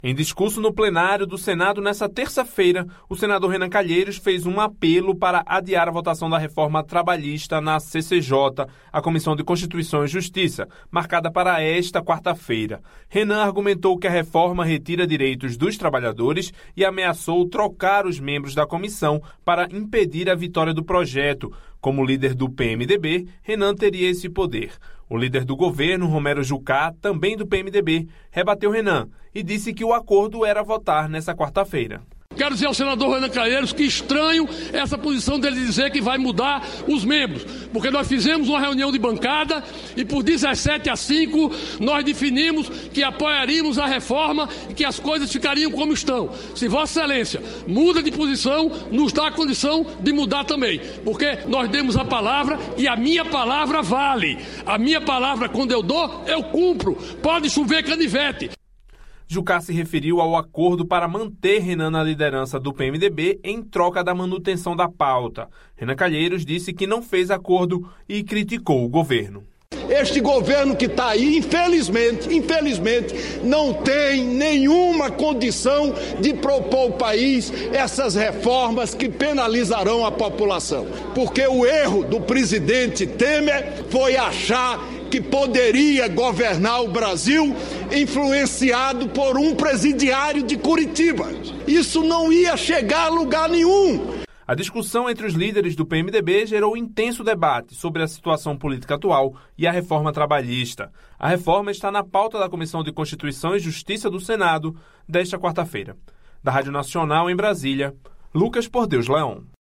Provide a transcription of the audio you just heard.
Em discurso no plenário do Senado nesta terça-feira, o senador Renan Calheiros fez um apelo para adiar a votação da reforma trabalhista na CCJ, a Comissão de Constituição e Justiça, marcada para esta quarta-feira. Renan argumentou que a reforma retira direitos dos trabalhadores e ameaçou trocar os membros da comissão para impedir a vitória do projeto. Como líder do PMDB, Renan teria esse poder. O líder do governo, Romero Jucá, também do PMDB, rebateu Renan e disse que o acordo era votar nessa quarta-feira. Quero dizer ao senador Renan Calheiros que estranho essa posição dele dizer que vai mudar os membros, porque nós fizemos uma reunião de bancada e por 17-5 nós definimos que apoiaríamos a reforma e que as coisas ficariam como estão. Se Vossa Excelência muda de posição, nos dá a condição de mudar também, porque nós demos a palavra e a minha palavra vale. A minha palavra, quando eu dou, eu cumpro. Pode chover canivete. Jucá se referiu ao acordo para manter Renan na liderança do PMDB em troca da manutenção da pauta. Renan Calheiros disse que não fez acordo e criticou o governo. Este governo que está aí, infelizmente, não tem nenhuma condição de propor ao país essas reformas que penalizarão a população. Porque o erro do presidente Temer foi achar que poderia governar o Brasil influenciado por um presidiário de Curitiba. Isso não ia chegar a lugar nenhum. A discussão entre os líderes do PMDB gerou intenso debate sobre a situação política atual e a reforma trabalhista. A reforma está na pauta da Comissão de Constituição e Justiça do Senado desta quarta-feira. Da Rádio Nacional em Brasília, Lucas Por Deus Leão.